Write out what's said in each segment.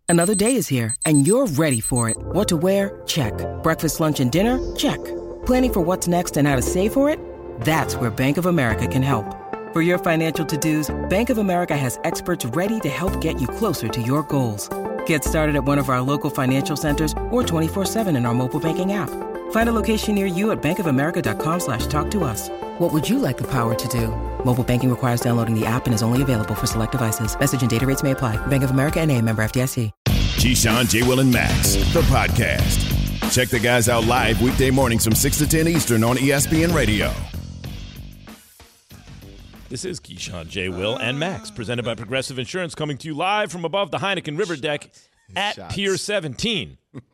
Another day is here, and you're ready for it. What to wear? Check. Breakfast, lunch, and dinner? Check. Planning for what's next and how to save for it? That's where Bank of America can help. For your financial to-dos, Bank of America has experts ready to help get you closer to your goals. Get started at one of our local financial centers or 24/7 in our mobile banking app. Find a location near you at bankofamerica.com/talktous. What would you like the power to do? Mobile banking requires downloading the app and is only available for select devices. Message and data rates may apply. Bank of America N.A., member FDIC. Keyshawn, J. Will, and Max, the podcast. Check the guys out live weekday mornings from 6 to 10 Eastern on ESPN Radio. This is Keyshawn, J. Will, and Max, presented by Progressive Insurance, coming to you live from above the Heineken River Deck at Pier 17.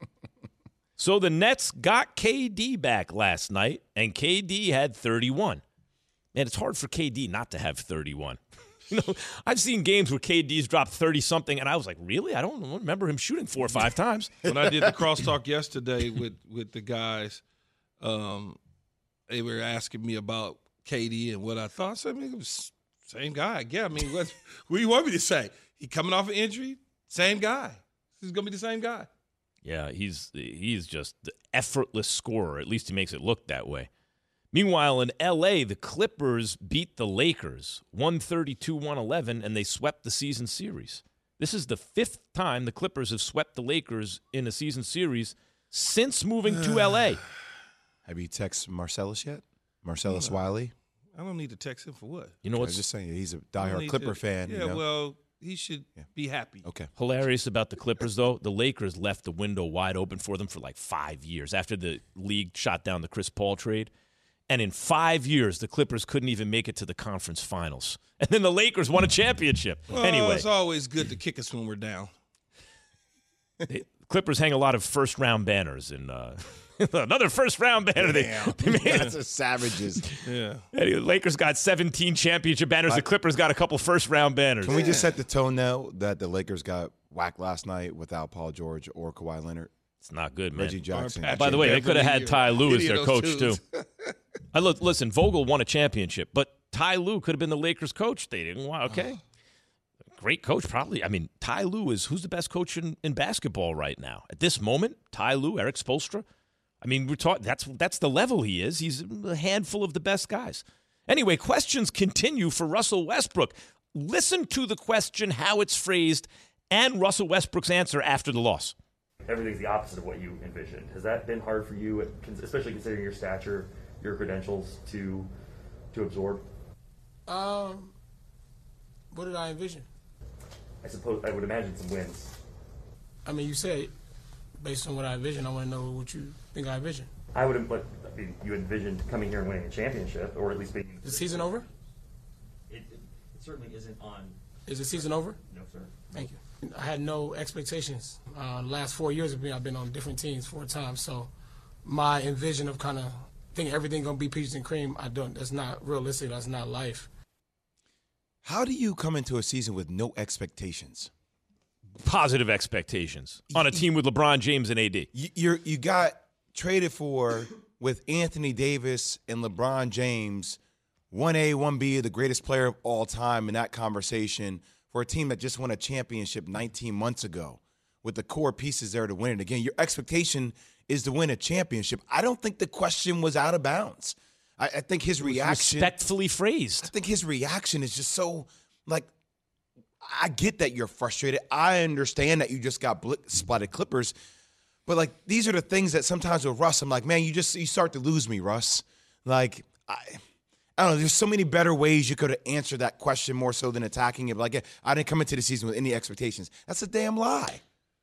So the Nets got KD back last night, and KD had 31. Man, it's hard for KD not to have 31. You know, I've seen games where KD's dropped 30-something, and I was like, really? I don't remember him shooting 4 or 5 times. When I did the crosstalk yesterday with the guys, they were asking me about KD and what I thought. I said, I mean, it was same guy. Yeah, I mean, what do you want me to say? He coming off an injury, same guy. This is going to be the same guy. Yeah, he's just the effortless scorer. At least he makes it look that way. Meanwhile, in L.A., the Clippers beat the Lakers 132-111, and they swept the season series. This is the 5th time the Clippers have swept the Lakers in a season series since moving to L.A. Have you texted Marcellus yet? Marcellus Wiley? I don't need to text him for what? You know I what's was just saying, he's a diehard Clipper fan. Yeah, you know? well, he should be happy. Okay. hilarious about the Clippers, though? The Lakers left the window wide open for them for like 5 years after the league shot down the Chris Paul trade. And in 5 years, the Clippers couldn't even make it to the conference finals. And then the Lakers won a championship. Well, anyway, it's always good to kick us when we're down. the Clippers hang a lot of first-round banners. And another first-round banner. That's a savages. Yeah. Anyway, Lakers got 17 championship banners. The Clippers got a couple first-round banners. Can we just set the tone now that the Lakers got whacked last night without Paul George or Kawhi Leonard? It's not good, man. Reggie Jackson. By the way, they could have had Ty Lue as Any their of coach, those too. Listen, Vogel won a championship, but Ty Lue could have been the Lakers' coach. They didn't want, okay. Great coach, probably. I mean, Ty Lue is who's the best coach in basketball right now? At this moment, Ty Lue, Eric Spoelstra. I mean, we're talking. That's the level he is. He's a handful of the best guys. Anyway, questions continue for Russell Westbrook. Listen to the question, how it's phrased, and Russell Westbrook's answer after the loss. Everything's the opposite of what you envisioned. Has that been hard for you, especially considering your stature, your credentials, to absorb? What did I envision? I would imagine some wins. I mean, you said based on what I envisioned. I want to know what you think I envisioned. You envisioned coming here and winning a championship, or at least being. Is the season over? It certainly isn't on. Is the season over? No, sir. Thank you. I had no expectations. The last 4 years of me, I've been on different teams 4 times. So my envision of kind of thinking everything going to be peaches and cream, that's not realistic. That's not life. How do you come into a season with no expectations? Positive expectations on a team with LeBron James and AD. You got traded for with Anthony Davis and LeBron James, 1A, 1B, the greatest player of all time in that conversation, for a team that just won a championship 19 months ago with the core pieces there to win it. Again, your expectation is to win a championship. I don't think the question was out of bounds. I think his reaction. Respectfully phrased. I think his reaction is just so, like, I get that you're frustrated. I understand that you just got spotted Clippers. But, like, these are the things that sometimes with Russ, I'm like, man, you start to lose me, Russ. Like, I don't know. There's so many better ways you could have answered that question more so than attacking it. Like, I didn't come into the season with any expectations. That's a damn lie.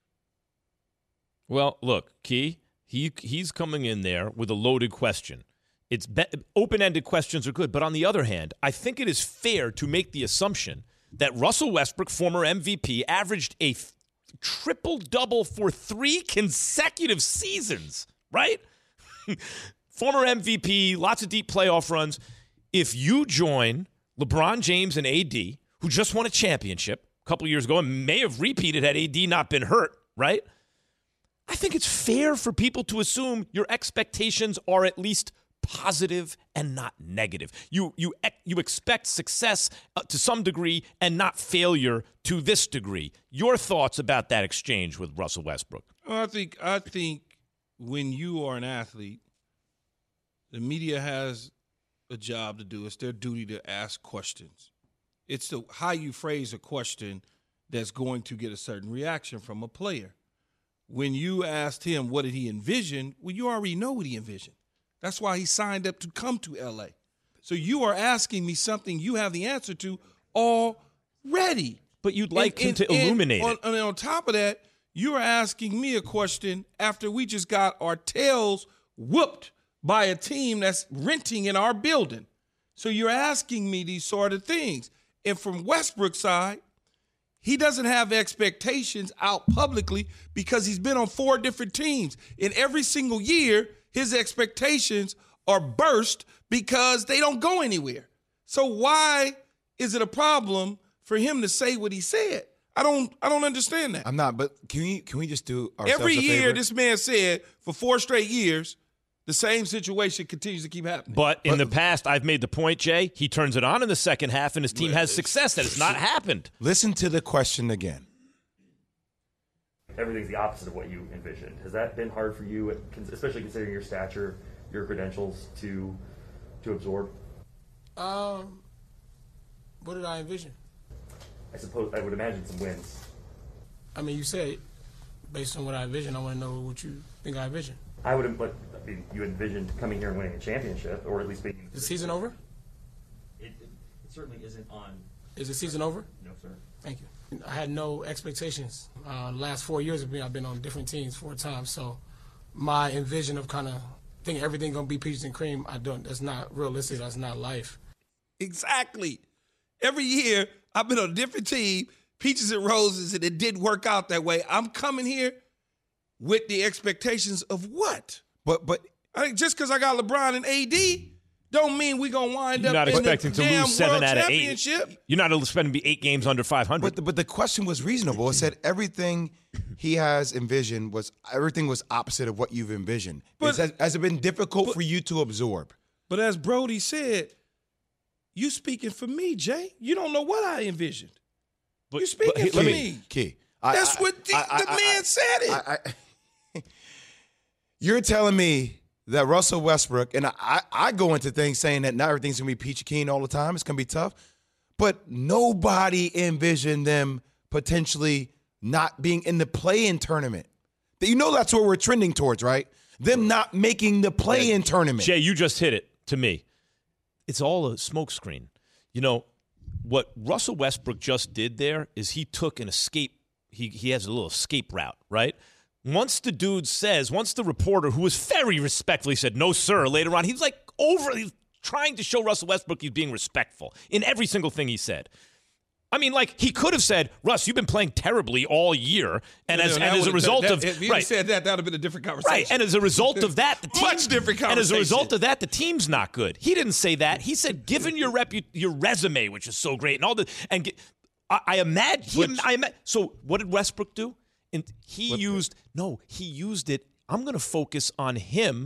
Well, look, Key, he's coming in there with a loaded question. Open-ended questions are good. But on the other hand, I think it is fair to make the assumption that Russell Westbrook, former MVP, averaged a triple-double for 3 consecutive seasons, right? Former MVP, lots of deep playoff runs. If you join LeBron James and AD, who just won a championship a couple years ago and may have repeated had AD not been hurt, right? I think it's fair for people to assume your expectations are at least positive and not negative. You expect success to some degree and not failure to this degree. Your thoughts about that exchange with Russell Westbrook? Well, I think when you are an athlete, the media has a job to do. It's their duty to ask questions. It's how you phrase a question that's going to get a certain reaction from a player. When you asked him what did he envision, well, you already know what he envisioned. That's why he signed up to come to L.A. So you are asking me something you have the answer to already. But you'd like him to illuminate it. And on top of that, you are asking me a question after we just got our tails whooped by a team that's renting in our building. So you're asking me these sort of things. And from Westbrook's side, he doesn't have expectations out publicly because he's been on 4 different teams. And every single year, his expectations are burst because they don't go anywhere. So why is it a problem for him to say what he said? I don't understand that. I'm not, but can we just do ourselves every a year favor? this man said for 4 straight years, the same situation continues to keep happening. But in the past, I've made the point, Jay, he turns it on in the second half and his team has success. That has not happened. Listen to the question again. Everything's the opposite of what you envisioned. Has that been hard for you, especially considering your stature, your credentials, to absorb? What did I envision? I would imagine some wins. I mean, you said based on what I envision, I want to know what you think I envision. You envisioned coming here and winning a championship, or at least being. Is the season over? It certainly isn't on. Is the season over? No, sir. Thank you. I had no expectations. The last 4 years of me, I've been on different teams 4 times. So my envision of kind of thinking everything gonna be peaches and cream, that's not realistic. That's not life. Exactly. Every year, I've been on a different team, peaches and roses, and it didn't work out that way. I'm coming here with the expectations of what? But I think just because I got LeBron and AD don't mean we're going to wind You're up not in expecting the to damn lose 7 World out of 8. Championship. You're not expecting to be 8 games under 500. but the question was reasonable. It said everything he has envisioned everything was opposite of what you've envisioned. Has it been difficult for you to absorb? But as Brody said, you speaking for me, Jay. You don't know what I envisioned. You speaking for me. Key. That's what the man said it. You're telling me that Russell Westbrook, and I go into things saying that not everything's going to be peachy keen all the time. It's going to be tough. But nobody envisioned them potentially not being in the play-in tournament. You know that's where we're trending towards, right? Them not making the play-in tournament. Jay, you just hit it to me. It's all a smokescreen. You know, what Russell Westbrook just did there is he took an escape. He has a little escape route, right? Once the reporter, who was very respectfully said, no, sir, later on, he was like overly trying to show Russell Westbrook he's being respectful in every single thing he said. I mean, like, he could have said, Russ, you've been playing terribly all year. And as a result of if you said that would have been a different conversation. Right. And as a result of that, the team, much different conversation. And as a result of that, the team's not good. He didn't say that. He said, given your resume, which is so great, and all the I imagine. So what did Westbrook do? And he used it. I'm going to focus on him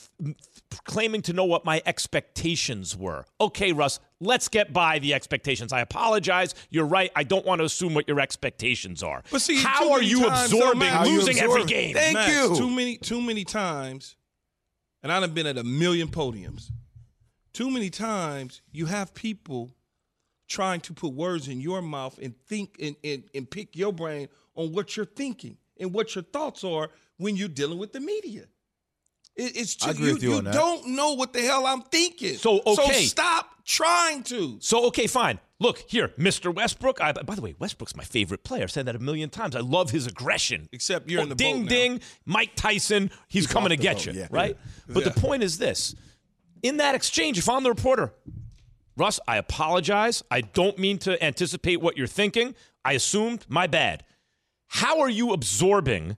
claiming to know what my expectations were. Okay, Russ, let's get by the expectations. I apologize. You're right. I don't want to assume what your expectations are. But see, how are you absorbing losing every game? Thank you. Too many times, and I've been at a million podiums. Too many times you have people trying to put words in your mouth and think and pick your brain on what you're thinking and what your thoughts are when you're dealing with the media. It's just, I agree with you on that. Don't know what the hell I'm thinking. So stop trying to. So, okay, fine. Look, here, Mr. Westbrook. By the way, Westbrook's my favorite player. I've said that a million times. I love his aggression. Except you're in the ding, boat ding, now. Mike Tyson. He's coming to get boat, you, yeah. right? But the point is this. In that exchange, if I'm the reporter, Russ, I apologize. I don't mean to anticipate what you're thinking. I assumed. My bad. How are you absorbing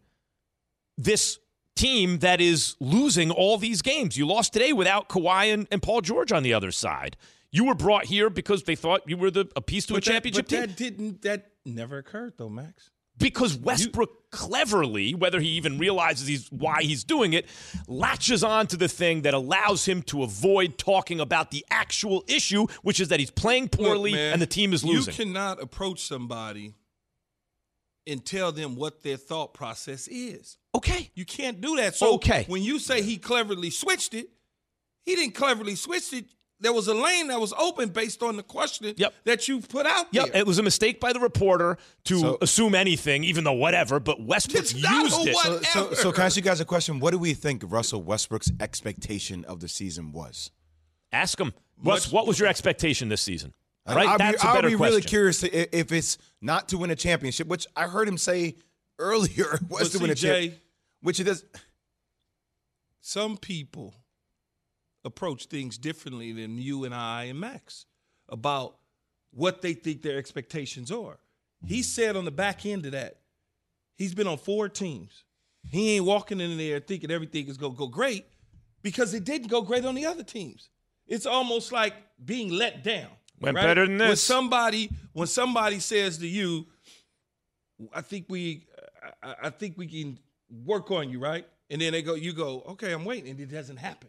this team that is losing all these games? You lost today without Kawhi and Paul George on the other side. You were brought here because they thought you were a piece to a championship team. That never occurred though, Max. Because Westbrook cleverly, whether he even realizes why he's doing it, latches on to the thing that allows him to avoid talking about the actual issue, which is that he's playing poorly and the team is losing. You cannot approach somebody and tell them what their thought process is. Okay. You can't do that. So when you say he cleverly switched it, he didn't cleverly switch it. There was a lane that was open based on the question that you put out there. It was a mistake by the reporter to assume anything, even though whatever, but Westbrook used it. So can I ask you guys a question? What do we think Russell Westbrook's expectation of the season was? Ask him. Russ, what was your expectation this season? Right? I'll be really curious if it's not to win a championship, which I heard him say earlier was to win a championship. Which it is. Some people approach things differently than you and I and Max about what they think their expectations are. He said on the back end of that, he's been on 4 teams. He ain't walking in there thinking everything is going to go great because it didn't go great on the other teams. It's almost like being let down. Went better than this. When somebody says to you, I think we can work on you, right? And then you go, okay, I'm waiting, and it doesn't happen.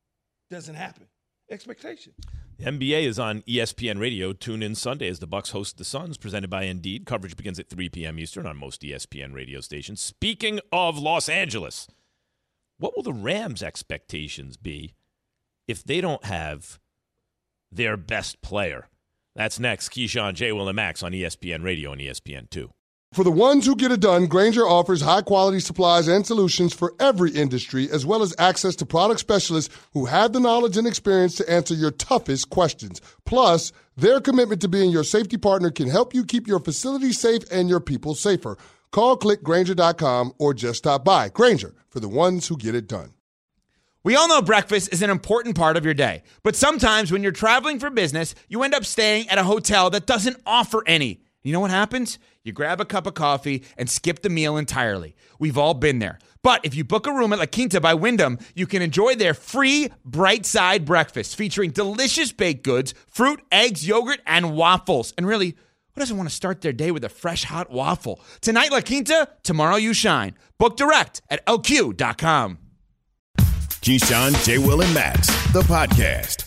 Expectation. The NBA is on ESPN Radio. Tune in Sunday as the Bucks host the Suns, presented by Indeed. Coverage begins at 3 p.m. Eastern on most ESPN radio stations. Speaking of Los Angeles, what will the Rams' expectations be if they don't have their best player? That's next. Keyshawn, J. Will, and Max on ESPN Radio and ESPN2. For the ones who get it done, Grainger offers high-quality supplies and solutions for every industry, as well as access to product specialists who have the knowledge and experience to answer your toughest questions. Plus, their commitment to being your safety partner can help you keep your facility safe and your people safer. Call, click Grainger.com, or just stop by. Grainger, for the ones who get it done. We all know breakfast is an important part of your day, but sometimes when you're traveling for business, you end up staying at a hotel that doesn't offer any. You know what happens? You grab a cup of coffee and skip the meal entirely. We've all been there. But if you book a room at La Quinta by Wyndham, you can enjoy their free Bright Side breakfast featuring delicious baked goods, fruit, eggs, yogurt, and waffles. And really, who doesn't want to start their day with a fresh, hot waffle? Tonight, La Quinta, tomorrow you shine. Book direct at LQ.com. Keyshawn, J. Will, and Max, the podcast.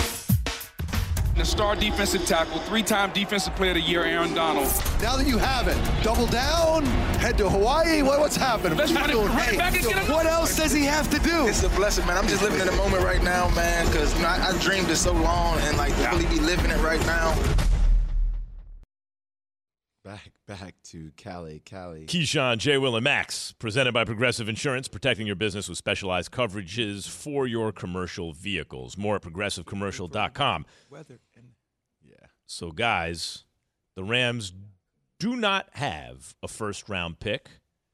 The star defensive tackle, 3-time Defensive Player of the Year, Aaron Donald. Now that you have it, double down, head to Hawaii. What's happening? What else does he have to do? It's a blessing, man. I'm just living in the moment right now, man, because I dreamed it so long, and to really be living it right now. Back to Cali. Keyshawn, J. Will, and Max, presented by Progressive Insurance, protecting your business with specialized coverages for your commercial vehicles. More at progressivecommercial.com. So, guys, the Rams do not have a first-round pick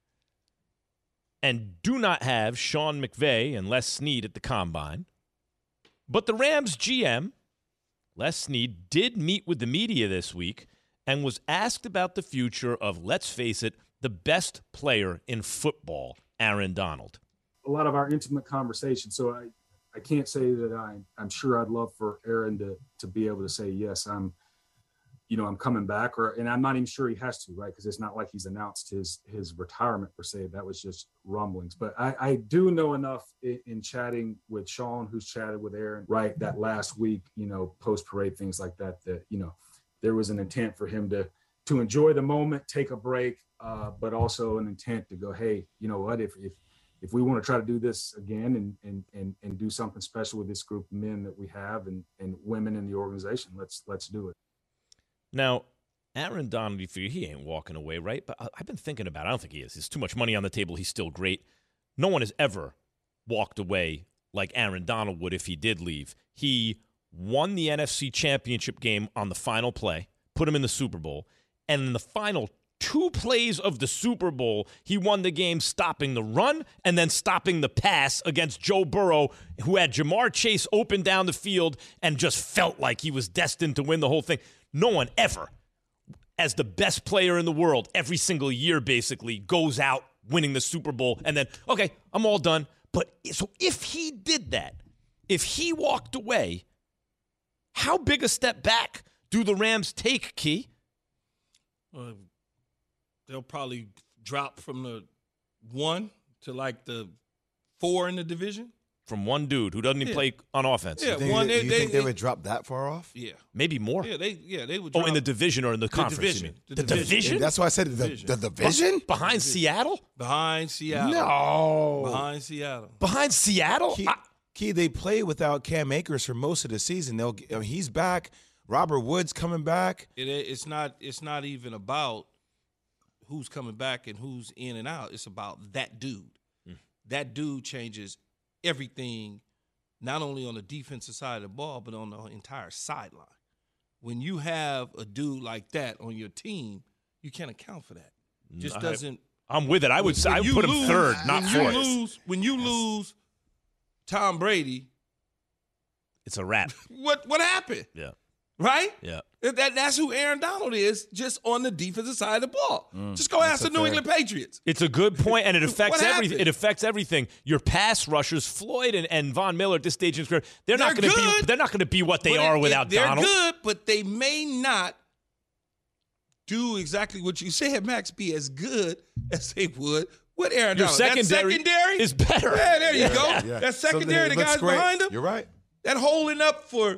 and do not have Sean McVay and Les Snead at the Combine. But the Rams GM, Les Snead, did meet with the media this week and was asked about the future of, let's face it, the best player in football, Aaron Donald. A lot of our intimate conversations. So I can't say that I'm sure I'd love for Aaron to be able to say, yes, I'm coming back, and I'm not even sure he has to, right? Because it's not like he's announced his retirement per se. That was just rumblings. But I do know enough in chatting with Sean, who's chatted with Aaron, right, that last week, post-parade, things like that, there was an intent for him to enjoy the moment, take a break, but also an intent to go, hey, you know what, if we want to try to do this again and do something special with this group of men that we have and women in the organization, let's do it. Now, Aaron Donald, you figure he ain't walking away, right? But I've been thinking about it. I don't think he is. There's too much money on the table. He's still great. No one has ever walked away like Aaron Donald would if he did leave. He won the NFC Championship game on the final play, put him in the Super Bowl, and in the final 2 plays of the Super Bowl, he won the game stopping the run and then stopping the pass against Joe Burrow, who had Jamar Chase open down the field and just felt like he was destined to win the whole thing. No one ever, as the best player in the world, every single year basically, goes out winning the Super Bowl and then, okay, I'm all done. But so if he did that, if he walked away, how big a step back do the Rams take, Key? they'll probably drop from the 1 to like the 4 in the division. From one dude who doesn't even play on offense. Yeah, do you think they would drop that far off? Yeah. Maybe more. Yeah, they would Oh, drop. in the division or in the conference? Division. The division? That's why I said the division? Behind Seattle? Behind Seattle. No. Behind Seattle. Behind Seattle? Key, they play without Cam Akers for most of the season. He's back. Robert Woods coming back. It's not even about who's coming back and who's in and out. It's about that dude. That dude changes everything, not only on the defensive side of the ball, but on the entire sideline. When you have a dude like that on your team, you can't account for that. Just doesn't. I'm with it. I would put him third, not fourth. When you lose Tom Brady, it's a wrap. What happened? Yeah. Right? Yeah. That's who Aaron Donald is, just on the defensive side of the ball. Just go ask the New England Patriots. It's a good point, and it affects What everything. happened? It affects everything. Your pass rushers, Floyd and Von Miller at this stage in his career, they're not going to be what they are without Donald. They're good, but they may not do exactly what you said, Max, be as good as they would with Aaron Your Donald. secondary is better. Yeah, there you go. Yeah. That secondary, the guys great. behind him. You're right. That holding up for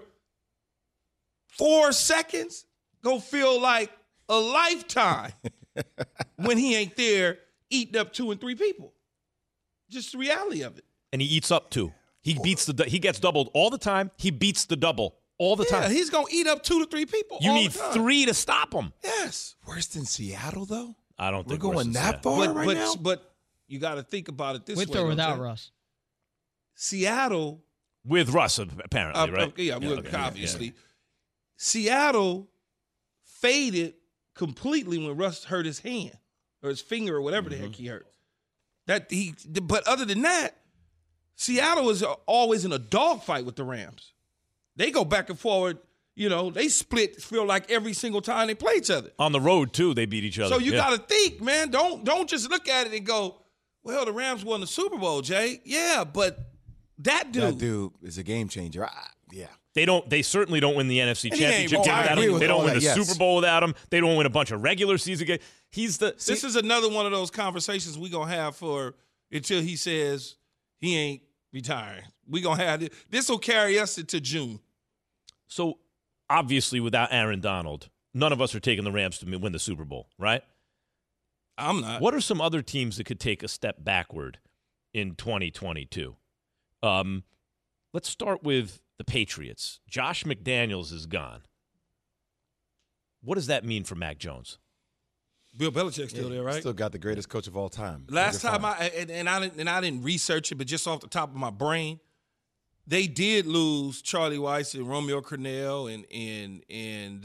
4 seconds go feel like a lifetime when he ain't there eating up 2 and 3 people. Just the reality of it. And he eats up 2. He gets doubled all the time. He beats the double all the time. He's going to eat up 2 to 3 people You all need the time. 3 to stop him. Yes. Worse than Seattle, though? I don't think we're going that far right now. But you got to think about it this way. With or without Russ? Seattle. With Russ, apparently, right? Obviously. Seattle faded completely when Russ hurt his hand or his finger or whatever the heck he hurt. But other than that, Seattle is always in a dogfight with the Rams. They go back and forward. You know, they split, feel like every single time they play each other. On the road, too, they beat each other. So you got to think, man. Don't just look at it and go, well, the Rams won the Super Bowl, Jay. Yeah, but that dude is a game changer. Yeah. They certainly don't win the NFC Championship game without him. They don't win the Super Bowl without him. They don't win a bunch of regular season games. This is another one of those conversations we're going to have until he says he ain't retiring. We're going to have this will carry us into June. So, obviously, without Aaron Donald, none of us are taking the Rams to win the Super Bowl, right? I'm not. What are some other teams that could take a step backward in 2022? Let's start with the Patriots. Josh McDaniels is gone. What does that mean for Mac Jones? Bill Belichick's still there, right? Still got the greatest coach of all time. Last time I didn't research it, but just off the top of my brain, they did lose Charlie Weiss and Romeo Crennel and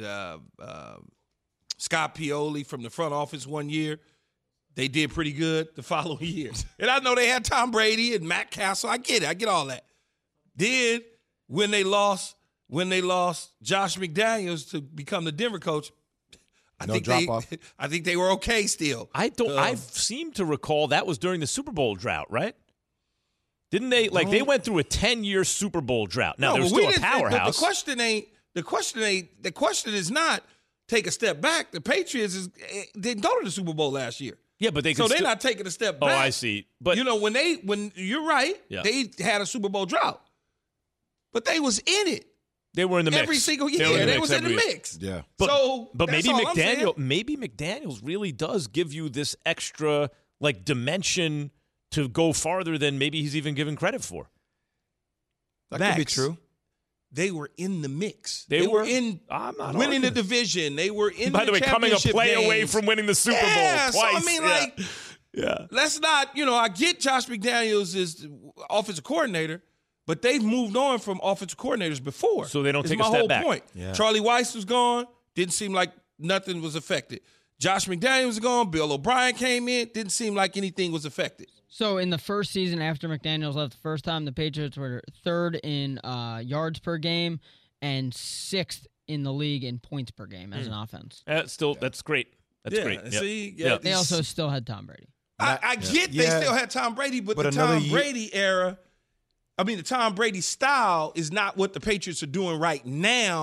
Scott Pioli from the front office one year. They did pretty good the following year. And I know they had Tom Brady and Matt Castle. I get it. I get all that. Then when they lost Josh McDaniels to become the Denver coach, I think they were okay still. I seem to recall that was during the Super Bowl drought, right? Didn't they? Like, they went through a 10-year Super Bowl drought. Now, they're still a powerhouse. The question is not take a step back. The Patriots didn't go to the Super Bowl last year. Yeah, but they're not taking a step back. Oh, I see. But you know, when you're right, they had a Super Bowl drought. But they was in it. They were in the mix. Every single year. They was in the mix. Yeah. But maybe McDaniels really does give you this extra dimension to go farther than maybe he's even given credit for. That could be true. They were in the mix. They were in winning the division. They were in By the way, coming a play away from winning the Super Bowl twice. So I mean, let's not, I get Josh McDaniels is the offensive coordinator, but they've moved on from offensive coordinators before. So they don't take a step back. My whole point. Yeah. Charlie Weiss was gone. Didn't seem like nothing was affected. Josh McDaniels was gone. Bill O'Brien came in. Didn't seem like anything was affected. So in the first season after McDaniels left the first time, the Patriots were 3rd in yards per game and 6th in the league in points per game as an offense. That's great. That's great. See, They also still had Tom Brady. I get they still had Tom Brady, but the Tom Brady era, the Tom Brady style is not what the Patriots are doing right now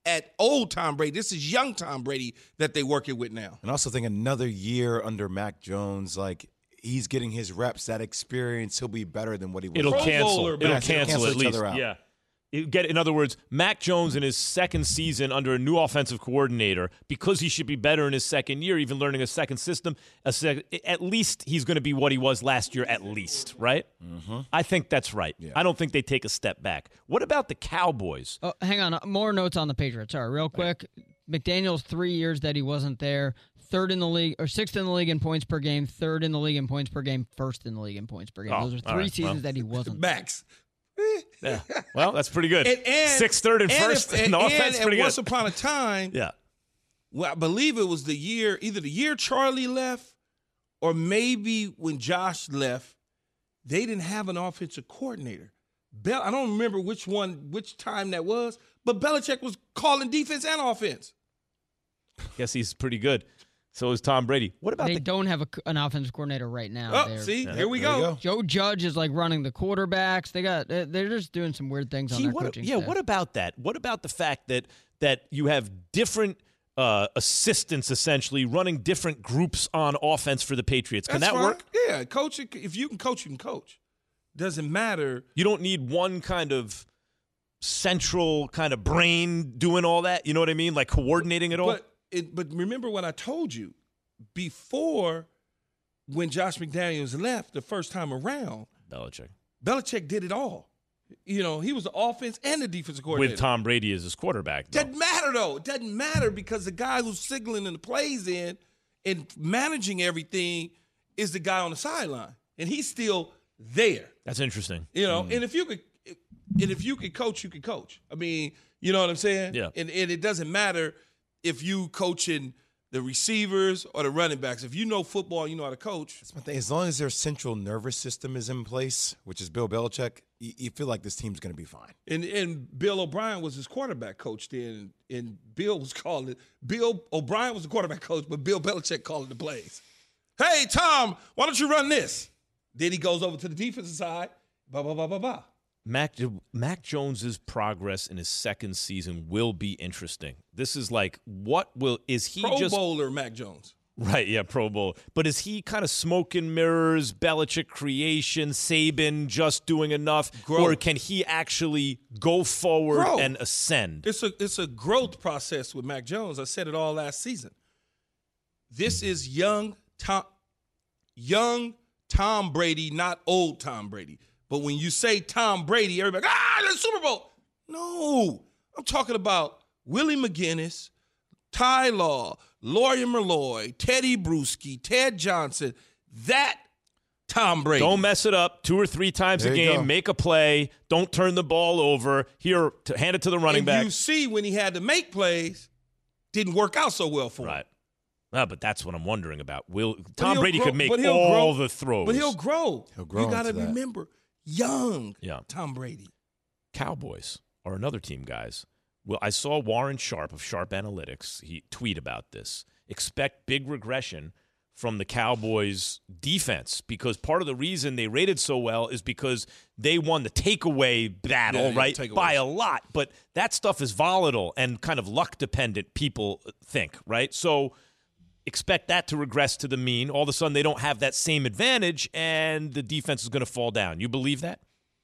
at old Tom Brady. This is young Tom Brady that they're working with now. And also think another year under Mac Jones, like he's getting his reps, that experience, he'll be better than what he was. It'll cancel at least. Other out. Yeah. In other words, Mac Jones in his second season under a new offensive coordinator, because he should be better in his second year, even learning a second system, at least he's going to be what he was last year, at least, right? Mm-hmm. I think that's right. Yeah. I don't think they take a step back. What about the Cowboys? Oh, hang on. More notes on the Patriots. Sorry, real quick. McDaniels, 3 years that he wasn't there. Third in the league, or sixth in the league in points per game, third in the league in points per game, first in the league in points per game. Those are three seasons that he wasn't Max. Yeah. Well, that's pretty good. Sixth, third, and first in offense, pretty good. Once upon a time, well, I believe it was either the year Charlie left or maybe when Josh left, they didn't have an offensive coordinator. I don't remember which time that was, but Belichick was calling defense and offense. Guess he's pretty good. So is Tom Brady. What about they don't have an offensive coordinator right now. Oh, see, here we go. Joe Judge is like running the quarterbacks. They're just doing some weird things on their coaching staff. What about that? What about the fact that you have different assistants essentially running different groups on offense for the Patriots? Can that work? Yeah, coaching. If you can coach, you can coach. Doesn't matter. You don't need one kind of central kind of brain doing all that. You know what I mean? Like coordinating it all. But remember what I told you before, when Josh McDaniels left the first time around. Belichick did it all. You know, he was the offense and the defensive coordinator. With Tom Brady as his quarterback. Doesn't matter, though. It doesn't matter because the guy who's signaling the plays in and managing everything is the guy on the sideline. And he's still there. That's interesting. You know, and if you could coach, you can coach. I mean, you know what I'm saying? Yeah. And it doesn't matter if you coaching the receivers or the running backs. If you know football, you know how to coach. That's my thing. As long as their central nervous system is in place, which is Bill Belichick, you feel like this team's going to be fine. And Bill O'Brien was his quarterback coach then, and Bill O'Brien was the quarterback coach, but Bill Belichick called the plays. Hey, Tom, why don't you run this? Then he goes over to the defensive side, blah, blah, blah, blah, blah. Mac Jones's progress in his second season will be interesting. This is like, is he Pro Bowler Mac Jones? Right, yeah, Pro Bowl. But is he kind of smoke and mirrors, Belichick creation, Saban just doing enough? Or can he actually go forward and ascend? It's a growth process with Mac Jones. I said it all last season. This is young Tom Brady, not old Tom Brady. But when you say Tom Brady, everybody, the Super Bowl. No, I'm talking about Willie McGinnis, Ty Law, Lawyer Malloy, Teddy Bruschi, Ted Johnson. That Tom Brady. Don't mess it up 2 or 3 times a game. Make a play. Don't turn the ball over. Here, hand it to the running back. You see when he had to make plays, didn't work out so well for him. Right. No, but that's what I'm wondering about. Tom Brady could make all the throws. But he'll grow. He'll grow. You got to remember, young Tom Brady. Cowboys are another team, guys. Well, I saw Warren Sharp of Sharp Analytics. He tweet about this. Expect big regression from the Cowboys defense because part of the reason they rated so well is because they won the takeaway battle, right? By a lot. But that stuff is volatile and kind of luck dependent, people think, right? So expect that to regress to the mean. All of a sudden, they don't have that same advantage, and the defense is going to fall down. You believe that?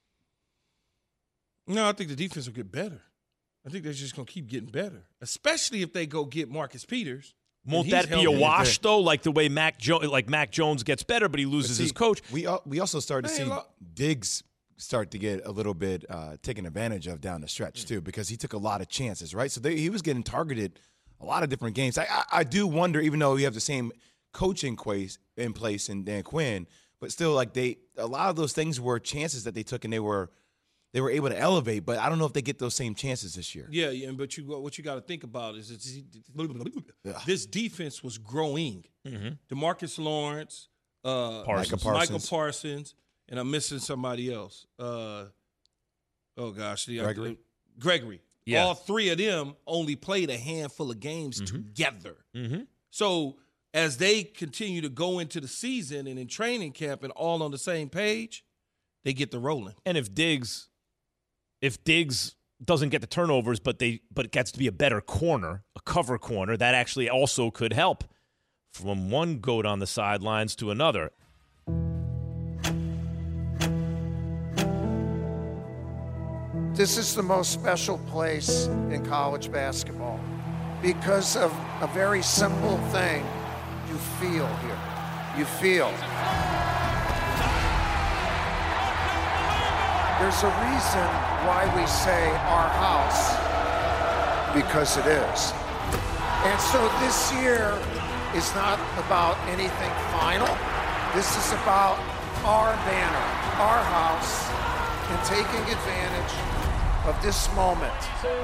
No, I think the defense will get better. I think they're just going to keep getting better, especially if they go get Marcus Peters. Won't that be a wash, though, like the way Mac Jones gets better, but he loses his coach? We also start to see Diggs start to get a little bit taken advantage of down the stretch, too, because he took a lot of chances, right? So he was getting targeted a lot of different games. I do wonder, even though you have the same coaching in place in Dan Quinn, but still, like a lot of those things were chances that they took, and they were able to elevate. But I don't know if they get those same chances this year. Yeah. But what you got to think about is this defense was growing. Mm-hmm. DeMarcus Lawrence, Michael Parsons, and I'm missing somebody else. Gregory. Yeah. All 3 of them only played a handful of games together. Mm-hmm. So as they continue to go into the season and in training camp and all on the same page, they get the rolling. And if Diggs doesn't get the turnovers, but it gets to be a better corner, a cover corner, that actually also could help from one goat on the sidelines to another. This is the most special place in college basketball because of a very simple thing. You feel here. You feel. There's a reason why we say our house, because it is. And so this year is not about anything final. This is about our banner, our house, and taking advantage of this moment.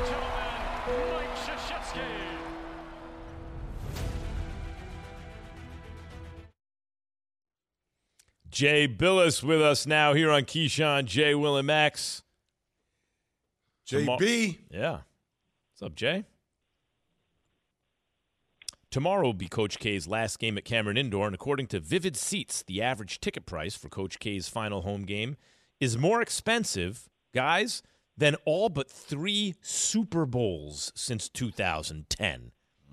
Jay Bilas with us now here on Keyshawn, Jay, Will, and Max. JB. Yeah. What's up, Jay? Tomorrow will be Coach K's last game at Cameron Indoor, and according to Vivid Seats, the average ticket price for Coach K's final home game is more expensive, guys, than all but 3 Super Bowls since 2010.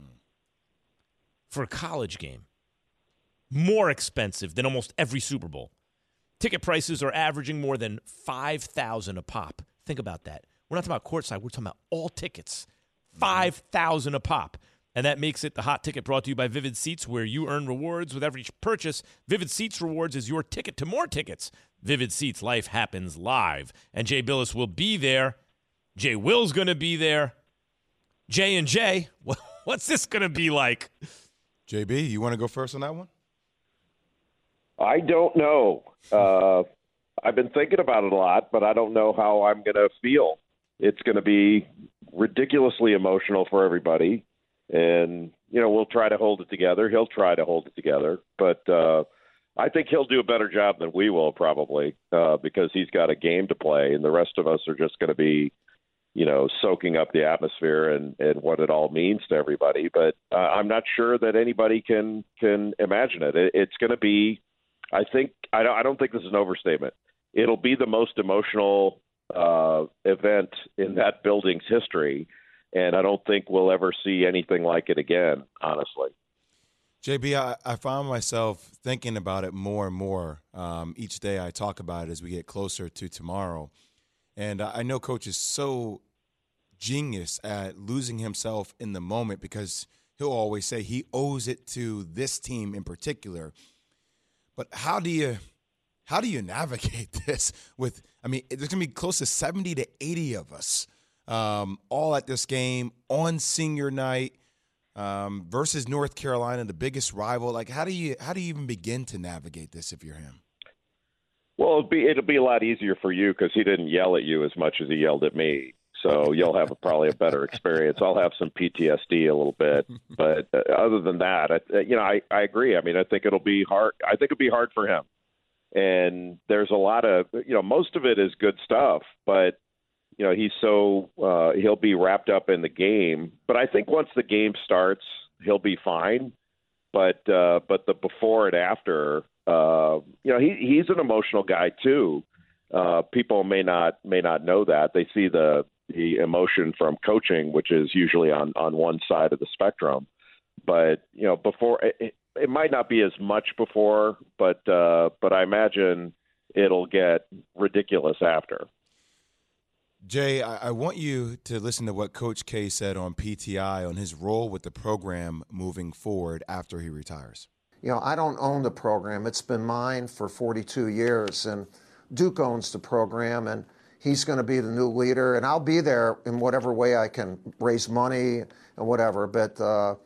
For a college game. More expensive than almost every Super Bowl. Ticket prices are averaging more than $5,000 a pop. Think about that. We're not talking about courtside. We're talking about all tickets. $5,000 a pop. And that makes it the hot ticket brought to you by Vivid Seats, where you earn rewards with every purchase. Vivid Seats Rewards is your ticket to more tickets. Vivid Seats, life happens live. And Jay Bilas will be there. Jay Will's going to be there. Jay and Jay, what's this going to be like? JB, you want to go first on that one? I don't know. I've been thinking about it a lot, but I don't know how I'm going to feel. It's going to be ridiculously emotional for everybody. And, we'll try to hold it together. He'll try to hold it together. But I think he'll do a better job than we will probably because he's got a game to play. And the rest of us are just going to be, soaking up the atmosphere and what it all means to everybody. But I'm not sure that anybody can imagine it. It's going to be, I don't think this is an overstatement. It'll be the most emotional event in that building's history. And I don't think we'll ever see anything like it again, honestly. JB, I found myself thinking about it more and more each day I talk about it as we get closer to tomorrow. And I know Coach is so genius at losing himself in the moment because he'll always say he owes it to this team in particular. But how do you navigate this there's going to be close to 70 to 80 of us all at this game on senior night versus North Carolina, the biggest rival. Like, how do you even begin to navigate this if you're him? Well, it'll be a lot easier for you because he didn't yell at you as much as he yelled at me. So you'll have probably a better experience. I'll have some PTSD a little bit, but other than that, I agree. I think it'll be hard. I think it'll be hard for him. And there's a lot of, most of it is good stuff, but he's so he'll be wrapped up in the game. But I think once the game starts, he'll be fine. But the before and after, he's an emotional guy too. People may not know that. They see the emotion from coaching, which is usually on one side of the spectrum. But before it might not be as much before, but I imagine it'll get ridiculous after. Jay, I want you to listen to what Coach K said on PTI on his role with the program moving forward after he retires. I don't own the program. It's been mine for 42 years, and Duke owns the program, and he's going to be the new leader, and I'll be there in whatever way I can raise money and whatever, but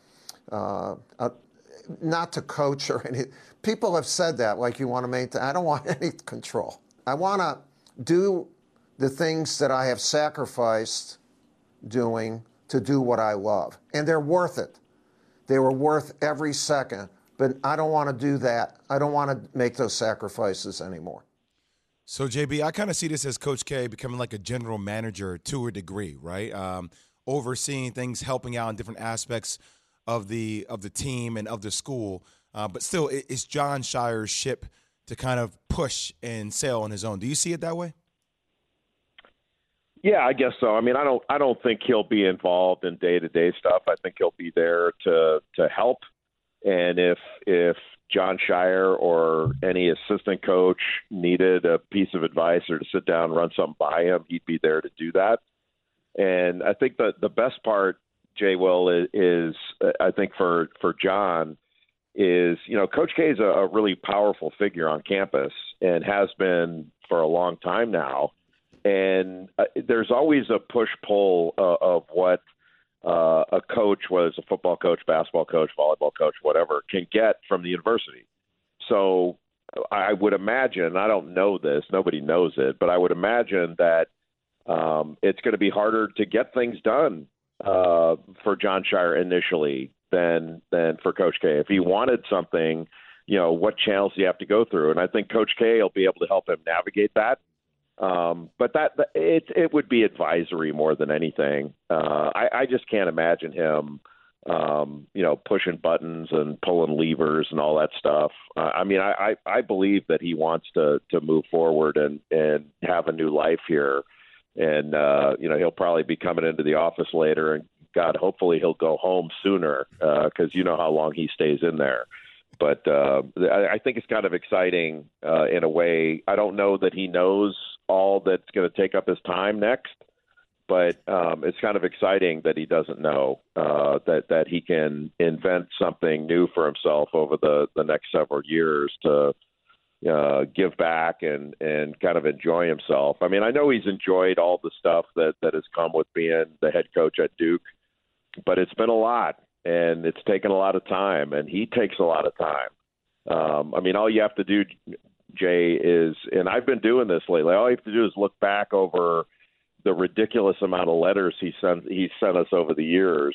not to coach or any. People have said that, like you want to maintain. I don't want any control. I want to do the things that I have sacrificed doing to do what I love. And they're worth it. They were worth every second. But I don't want to do that. I don't want to make those sacrifices anymore. So, JB, I kind of see this as Coach K becoming like a general manager to a degree, right? Overseeing things, helping out in different aspects of the team and of the school. But still, it's Jon Scheyer's ship to kind of push and sail on his own. Do you see it that way? Yeah, I guess so. I mean, I don't think he'll be involved in day-to-day stuff. I think he'll be there to help. And if Jon Scheyer or any assistant coach needed a piece of advice or to sit down and run something by him, he'd be there to do that. And I think that the best part, Jay Will, is I think for John is, Coach K is a really powerful figure on campus and has been for a long time now. And there's always a push-pull of what a coach, whether it's a football coach, basketball coach, volleyball coach, whatever, can get from the university. So I would imagine, I don't know this, nobody knows it, but I would imagine that it's going to be harder to get things done for Jon Scheyer initially than for Coach K. If he wanted something, what channels do you have to go through? And I think Coach K will be able to help him navigate that. But it would be advisory more than anything. I just can't imagine him, pushing buttons and pulling levers and all that stuff. I believe that he wants to move forward and have a new life here. And, he'll probably be coming into the office later, and God, hopefully he'll go home sooner because you know how long he stays in there. But I think it's kind of exciting in a way. I don't know that he knows all that's going to take up his time next, but it's kind of exciting that he doesn't know that he can invent something new for himself over the next several years to give back and kind of enjoy himself. I mean, I know he's enjoyed all the stuff that has come with being the head coach at Duke, but it's been a lot. And it's taken a lot of time, and he takes a lot of time. All you have to do, Jay, is, and I've been doing this lately, all you have to do is look back over the ridiculous amount of letters he sent us over the years.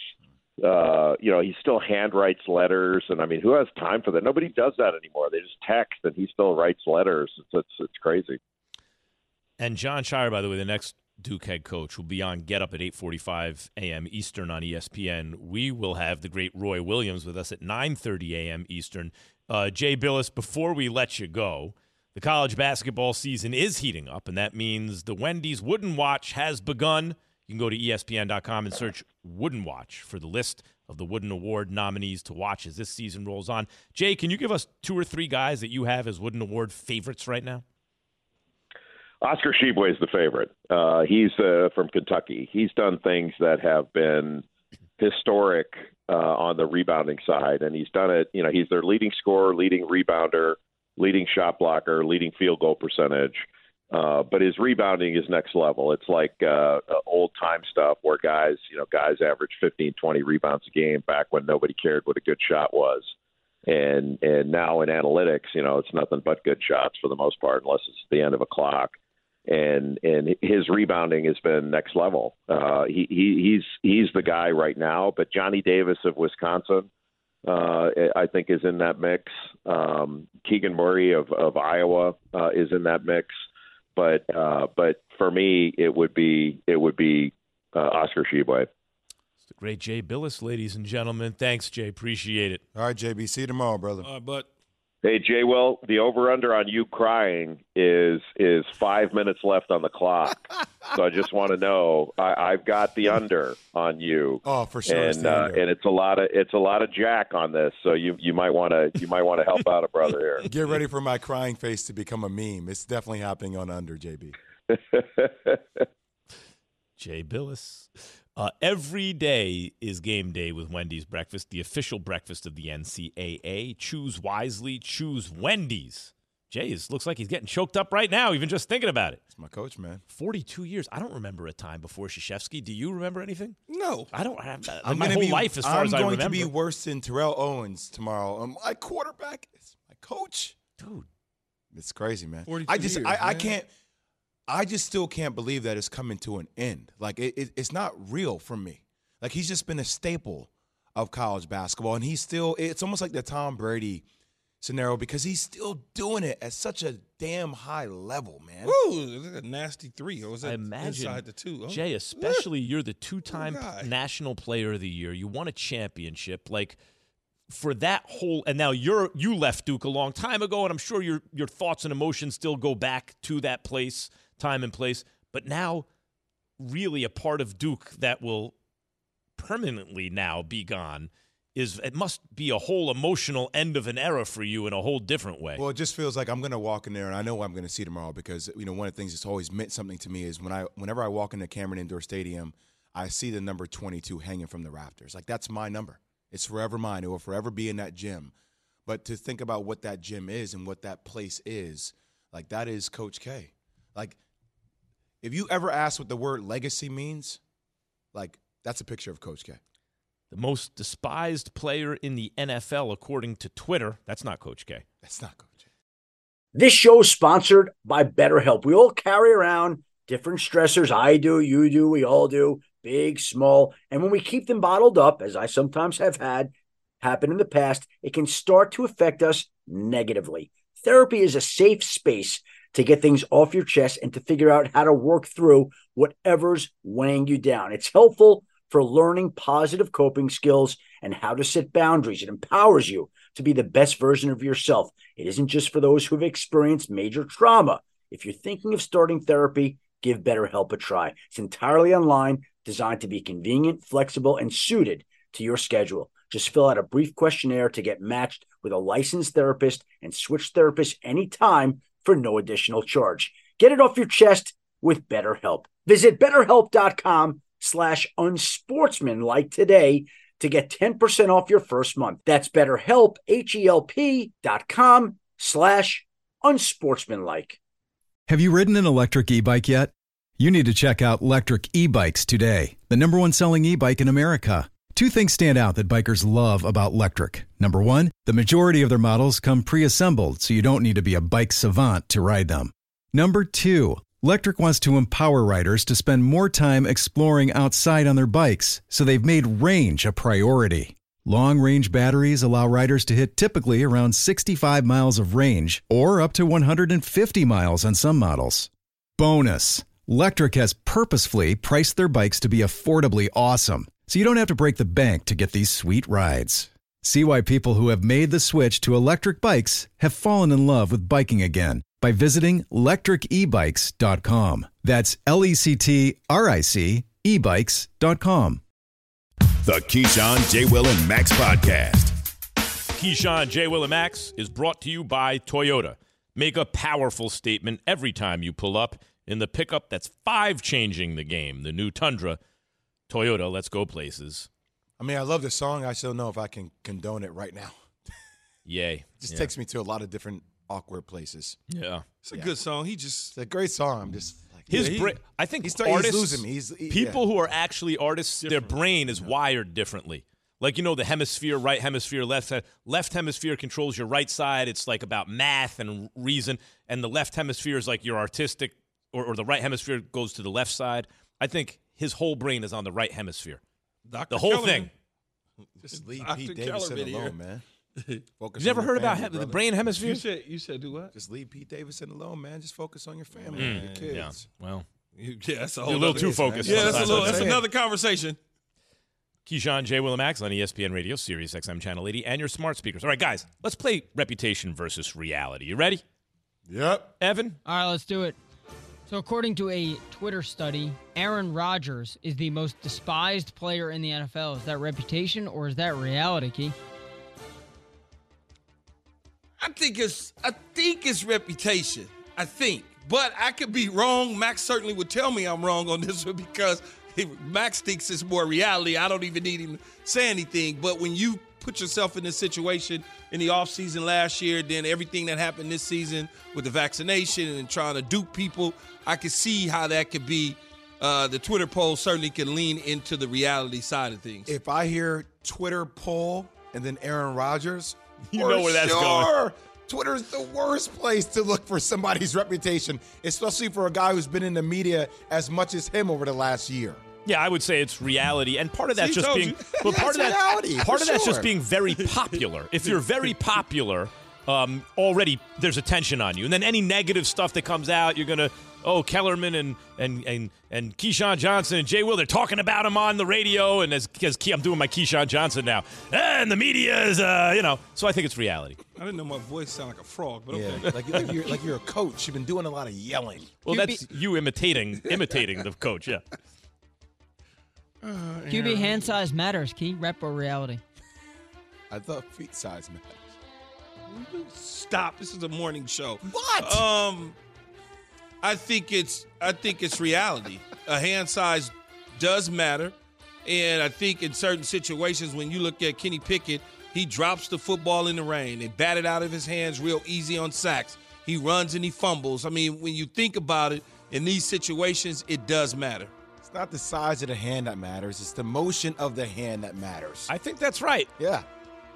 He still handwrites letters, and who has time for that? Nobody does that anymore. They just text, and he still writes letters. It's crazy. And Jon Scheyer, by the way, the next Duke head coach, will be on Get Up at 8:45 a.m. Eastern on ESPN. We will have the great Roy Williams with us at 9:30 a.m. Eastern. Jay Billis, before we let you go, the college basketball season is heating up, and that means the Wendy's Wooden Watch has begun. You can go to ESPN.com and search Wooden Watch for the list of the Wooden Award nominees to watch as this season rolls on. Jay, can you give us 2 or 3 guys that you have as Wooden Award favorites right now? Oscar Tshiebwe is the favorite. He's from Kentucky. He's done things that have been historic on the rebounding side, and he's done it. He's their leading scorer, leading rebounder, leading shot blocker, leading field goal percentage. But his rebounding is next level. It's like old-time stuff where guys average 15, 20 rebounds a game back when nobody cared what a good shot was. And now in analytics, it's nothing but good shots for the most part, unless it's the end of a clock. And his rebounding has been next level. He's the guy right now. But Johnny Davis of Wisconsin, I think, is in that mix. Keegan Murray of Iowa is in that mix. But for me, it would be Oscar Tshiebwe. It's the great Jay Billis, ladies and gentlemen. Thanks, Jay. Appreciate it. All right, JB. See you tomorrow, brother. But. Hey, Jay, Will, the over-under on you crying is 5 minutes left on the clock. So I just want to know, I've got the under on you. Oh, for sure. And it's a lot of Jack on this. So you might want to help out a brother here. Get ready for my crying face to become a meme. It's definitely happening on under, JB. Jay Billis. Every day is game day with Wendy's Breakfast, the official breakfast of the NCAA. Choose wisely. Choose Wendy's. Jay, looks like he's getting choked up right now, even just thinking about it. It's my coach, man. 42 years. I don't remember a time before Krzyzewski. Do you remember anything? No. I don't have that. My whole life, as far as I remember. I'm going to be worse than Terrell Owens tomorrow. My quarterback is my coach. Dude. It's crazy, man. 42 years, I can't. I just still can't believe that it's coming to an end. Like, it's not real for me. Like, he's just been a staple of college basketball, and it's almost like the Tom Brady scenario because he's still doing it at such a damn high level, man. Ooh, a nasty 3. Or was that inside the 2? Oh. Jay, especially you're the 2-time National Player of the Year. You won a championship. Like, for that whole – and now you left Duke a long time ago, and I'm sure your thoughts and emotions still go back to that place – time and place, but now really a part of Duke that will permanently now be gone, it must be a whole emotional end of an era for you in a whole different way. Well, it just feels like I'm going to walk in there, and I know what I'm going to see tomorrow because, one of the things that's always meant something to me is whenever I walk into Cameron Indoor Stadium, I see the number 22 hanging from the rafters. Like, that's my number. It's forever mine. It will forever be in that gym. But to think about what that gym is and what that place is, like, that is Coach K. Like, if you ever ask what the word legacy means, like, that's a picture of Coach K. The most despised player in the NFL, according to Twitter. That's not Coach K. That's not Coach K. This show is sponsored by BetterHelp. We all carry around different stressors. I do, you do, we all do, big, small. And when we keep them bottled up, as I sometimes have had happen in the past, it can start to affect us negatively. Therapy is a safe space to get things off your chest and to figure out how to work through whatever's weighing you down. It's helpful for learning positive coping skills and how to set boundaries. It empowers you to be the best version of yourself. It isn't just for those who have experienced major trauma. If you're thinking of starting therapy, give BetterHelp a try. It's entirely online, designed to be convenient, flexible, and suited to your schedule. Just fill out a brief questionnaire to get matched with a licensed therapist and switch therapists anytime for no additional charge. Get it off your chest with BetterHelp. Visit BetterHelp.com/unsportsmanlike today to get 10% off your first month. That's BetterHelp, HELP.com/unsportsmanlike. Have you ridden an electric e-bike yet? You need to check out Lectric E-Bikes today, the #1 selling e-bike in America. Two things stand out that bikers love about Lectric. Number one, the majority of their models come pre-assembled, so you don't need to be a bike savant to ride them. Number two, Lectric wants to empower riders to spend more time exploring outside on their bikes, so they've made range a priority. Long-range batteries allow riders to hit typically around 65 miles of range, or up to 150 miles on some models. Bonus, Lectric has purposefully priced their bikes to be affordably awesome, so you don't have to break the bank to get these sweet rides. See why people who have made the switch to electric bikes have fallen in love with biking again by visiting lectricebikes.com. That's LECTRIC ebikes.com. The Keyshawn, J. Will, and Max podcast. Keyshawn, J. Will, and Max is brought to you by Toyota. Make a powerful statement every time you pull up in the pickup that's changing the game. The new Tundra. Toyota, let's go places. I mean, I love the song. I still know if I can condone it right now. Yay. It just takes me to a lot of different awkward places. Yeah. It's a good song. It's a great song. I'm just like, I think he's artists, losing me. People who are actually artists, their brain is wired differently. Like, the hemisphere, right hemisphere, left side. Left hemisphere controls your right side. It's like about math and reason. And the left hemisphere is like your artistic, or the right hemisphere goes to the left side. I think his whole brain is on the right hemisphere. The whole thing. Just leave Pete Davidson alone, man. You never heard about the brain hemisphere? You said do what? Just leave Pete Davidson alone, man. Just focus on your family and your kids. Yeah. Well, that's a little too focused. Yeah, that's another conversation. Keyshawn, J. Will, and Max on ESPN Radio, Sirius XM Channel 80, and your smart speakers. All right, guys, let's play reputation versus reality. You ready? Yep. Evan? All right, let's do it. So according to a Twitter study, Aaron Rodgers is the most despised player in the NFL. Is that reputation or is that reality, Key? I think it's reputation. I think. But I could be wrong. Max certainly would tell me I'm wrong on this one because Max thinks it's more reality. I don't even need him to say anything. But when you put yourself in this situation in the offseason last year, then everything that happened this season with the vaccination and trying to dupe people, I could see how that could be. The Twitter poll certainly can lean into the reality side of things. If I hear Twitter poll and then Aaron Rodgers, you know where that's going. Twitter is the worst place to look for somebody's reputation, especially for a guy who's been in the media as much as him over the last year. Yeah, I would say it's reality, and part of that's just being. Well, part of that's just being very popular. If you're very popular, already there's attention on you. And then any negative stuff that comes out, you're going to, Kellerman and Keyshawn Johnson and Jay Will, they're talking about him on the radio. And I'm doing my Keyshawn Johnson now. And the media is, so I think it's reality. I didn't know my voice sounded like a frog, but Yeah, okay. like you're a coach. You've been doing a lot of yelling. Well, that's you imitating the coach, yeah. QB hand size matters, Key. Rep or reality? I thought feet size matters. Stop. This is a morning show. What? I think it's reality. A hand size does matter. And I think in certain situations, when you look at Kenny Pickett, he drops the football in the rain. They bat it out of his hands real easy on sacks. He runs and he fumbles. I mean, when you think about it, in these situations, it does matter. It's not the size of the hand that matters. It's the motion of the hand that matters. I think that's right. Yeah.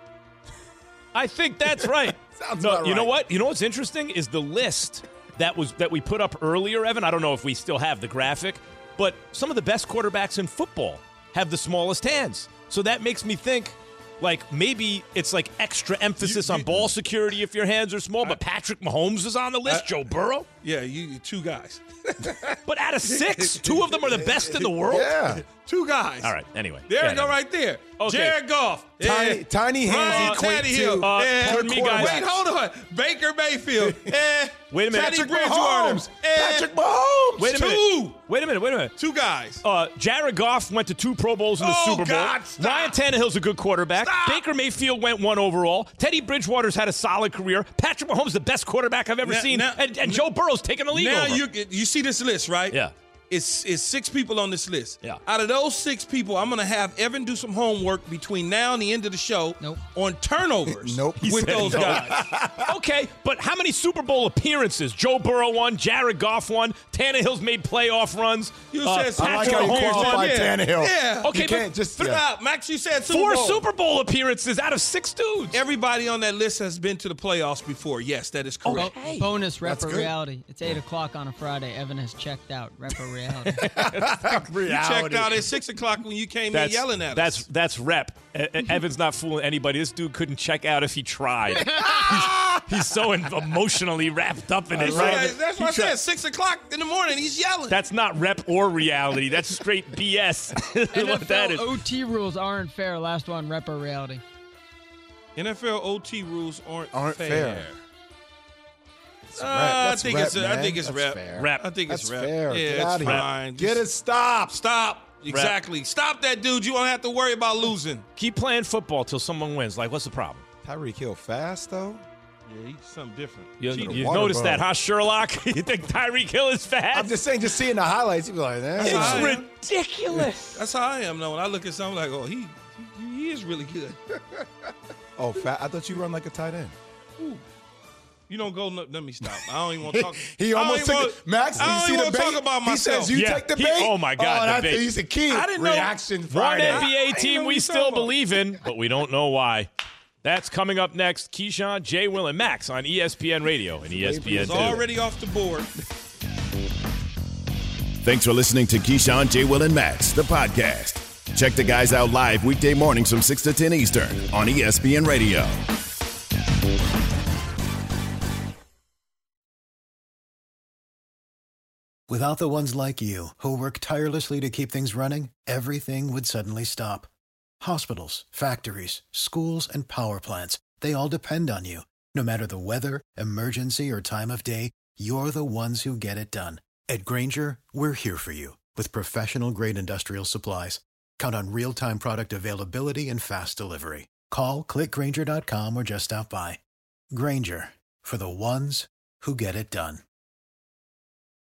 I think that's right. Sounds no, about you know right. what? You know what's interesting is the list that we put up earlier, Evan. I don't know if we still have the graphic, but some of the best quarterbacks in football have the smallest hands. So that makes me think, like, maybe it's like extra emphasis on ball security if your hands are small, but Patrick Mahomes is on the list, Joe Burrow. Yeah, you two guys. But out of 6, 2 of them are the best in the world? Yeah. 2 guys. All right, anyway. There you go right there. Okay. Jared Goff. Tiny hands equate Tannehill. to pardon me, guys. Wait, hold on. Baker Mayfield. Wait a minute. Teddy Bridgewater. Patrick Mahomes. Wait a minute. Wait a minute. 2 guys. Jared Goff went to 2 Pro Bowls in the Super Bowl. God, stop. Ryan Tannehill's a good quarterback. Stop. Baker Mayfield went 1 overall. Teddy Bridgewater's had a solid career. Patrick Mahomes, the best quarterback I've ever seen. And Joe Burrow's taking the league over. Now you see this list, right? Yeah. It's 6 people on this list. Yeah. Out of those 6 people, I'm going to have Evan do some homework between now and the end of the show on turnovers with those guys. Okay, but how many Super Bowl appearances? Joe Burrow won, Jared Goff won, Tannehill's made playoff runs. You said Super I like Bowl how you appearances. qualified Tannehill. Yeah. Okay, you can't just Stop. Max, you said Super 4 Bowl. Super Bowl appearances out of 6 dudes. Everybody on that list has been to the playoffs before. Yes, that is correct. Bonus rep That's or good. reality. It's 8 o'clock on a Friday. Evan has checked out. Rep or reality. You checked out at 6 o'clock when you came in yelling at us. That's rep. Evan's not fooling anybody. This dude couldn't check out if he tried. he's so emotionally wrapped up in it. Right? That's what I said. 6 o'clock in the morning, he's yelling. That's not rep or reality. That's straight BS. What that NFL is. OT rules aren't fair. Last one, rep or reality. NFL OT rules aren't fair. I That's think rep, it's man. I think it's That's rep. fair. Rep. I think it's That's rep. fair. Yeah, Get it's out of here. fine. Get it. Stop. Stop. Exactly. Stop that dude. You won't have to worry about losing. Keep playing football till someone wins. Like, what's the problem? Tyreek Hill fast though. Yeah, he's something different. You noticed that, huh, Sherlock? You think Tyreek Hill is fast? I'm just saying, just seeing the highlights, you be like, eh. It's ridiculous. That's how I am. Now, when I look at something like, oh, he is really good. Oh, fat. I thought you run like a tight end. Ooh. You don't go. Let me stop. I don't even want to talk. He almost took it. Max, I don't you even see want the to bait? talk about He myself. says, you take the bait? Oh, my God, the bait. He's a key. I didn't know. Reaction One Friday. NBA team we still believe in, but we don't know why. That's coming up next. Keyshawn, Jay, Will, and Max on ESPN Radio and ESPN2. It's already off the board. Thanks for listening to Keyshawn, J. Will, and Max, the podcast. Check the guys out live weekday mornings from 6 to 10 Eastern on ESPN Radio. Without the ones like you, who work tirelessly to keep things running, everything would suddenly stop. Hospitals, factories, schools, and power plants, they all depend on you. No matter the weather, emergency, or time of day, you're the ones who get it done. At Grainger, we're here for you with professional-grade industrial supplies. Count on real-time product availability and fast delivery. Call, clickgrainger.com, or just stop by. Grainger, for the ones who get it done.